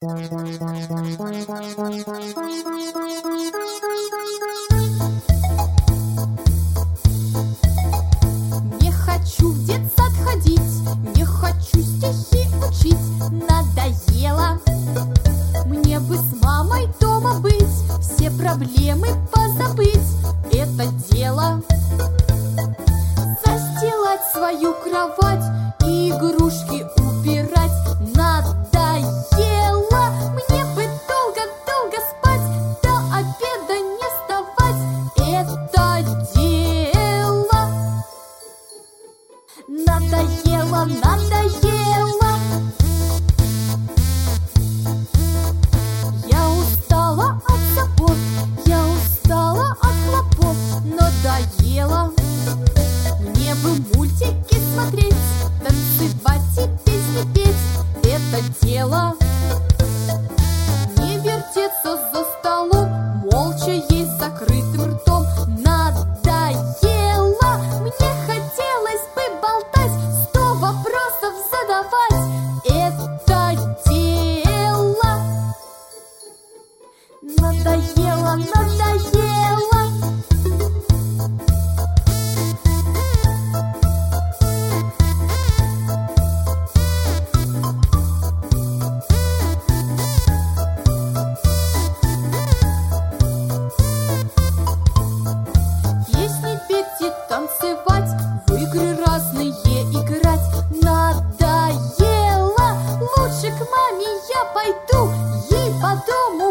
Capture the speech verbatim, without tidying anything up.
Не хочу в детсад ходить, не хочу стихи учить, надоело. Мне бы с мамой дома быть, все проблемы позабыть, это дело. Застилать свою кровать и игрушки убирать надоело. Мне бы долго-долго спать, до обеда не вставать, это дело. Надоело, надоело. Я устала от забот, я устала от хлопот, надоело. Мне бы мультики смотреть, танцевать и песни петь, это дело. Не вертеться за столом, молча есть закрытым ртом, надоело. Мне хотелось бы болтать, сто вопросов задавать, это дело. Надоело, надоело. Песни петь и танцевать, в игры разные играть, надоело. Лучше к маме я пойду, ей по дому